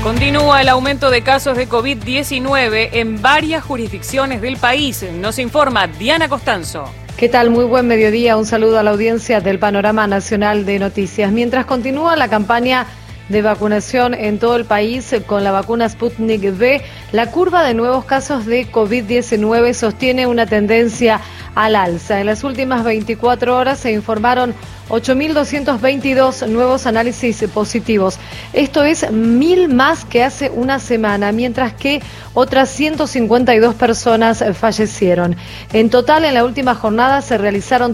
Continúa el aumento de casos de COVID-19 en varias jurisdicciones del país. Nos informa Diana Costanzo. ¿Qué tal? Muy buen mediodía. Un saludo a la audiencia del Panorama Nacional de Noticias. Mientras continúa la campaña de vacunación en todo el país con la vacuna Sputnik V, la curva de nuevos casos de COVID-19 sostiene una tendencia al alza. En las últimas 24 horas se informaron 8.222 nuevos análisis positivos. Esto es 1.000 más que hace una semana, mientras que otras 152 personas fallecieron. En total, en la última jornada se realizaron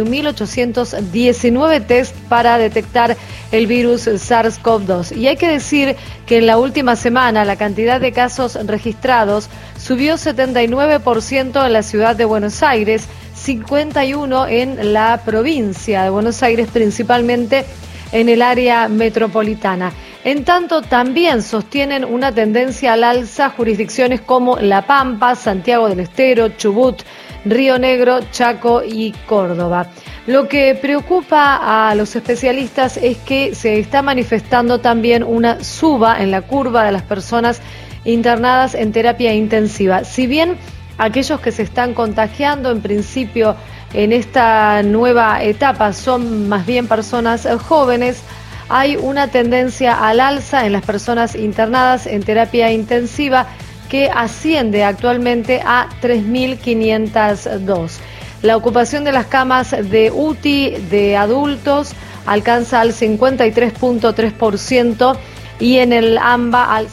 31.819 test para detectar el virus SARS-CoV-2. Y hay que decir que en la última semana la cantidad de casos registrados subió 79% en la ciudad de Buenos Aires, 51% en la provincia de Buenos Aires, principalmente en el área metropolitana. En tanto, también sostienen una tendencia al alza jurisdicciones como La Pampa, Santiago del Estero, Chubut, Río Negro, Chaco y Córdoba. Lo que preocupa a los especialistas es que se está manifestando también una suba en la curva de las personas internadas en terapia intensiva. Si bien aquellos que se están contagiando en principio en esta nueva etapa son más bien personas jóvenes, hay una tendencia al alza en las personas internadas en terapia intensiva que asciende actualmente a 3.502. La ocupación de las camas de UTI de adultos alcanza al 53.3% y en el AMBA al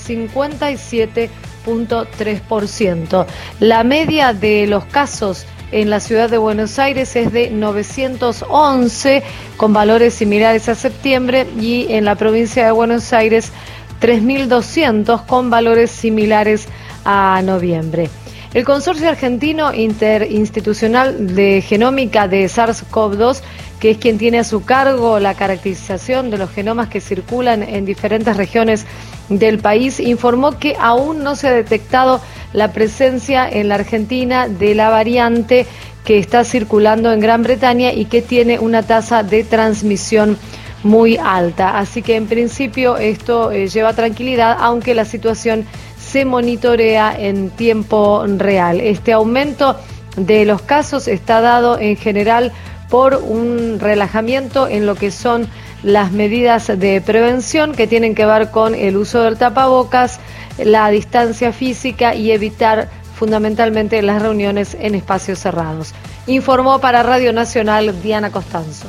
57.3%. La media de los casos en la ciudad de Buenos Aires es de 911, con valores similares a septiembre, y en la provincia de Buenos Aires 3.200, con valores similares a noviembre. El Consorcio Argentino Interinstitucional de Genómica de SARS-CoV-2, que es quien tiene a su cargo la caracterización de los genomas que circulan en diferentes regiones del país, informó que aún no se ha detectado la presencia en la Argentina de la variante que está circulando en Gran Bretaña y que tiene una tasa de transmisión muy alta. Así que en principio esto lleva tranquilidad, aunque la situación se monitorea en tiempo real. Este aumento de los casos está dado en general por un relajamiento en lo que son las medidas de prevención que tienen que ver con el uso del tapabocas, la distancia física y evitar fundamentalmente las reuniones en espacios cerrados. Informó para Radio Nacional Diana Costanzo.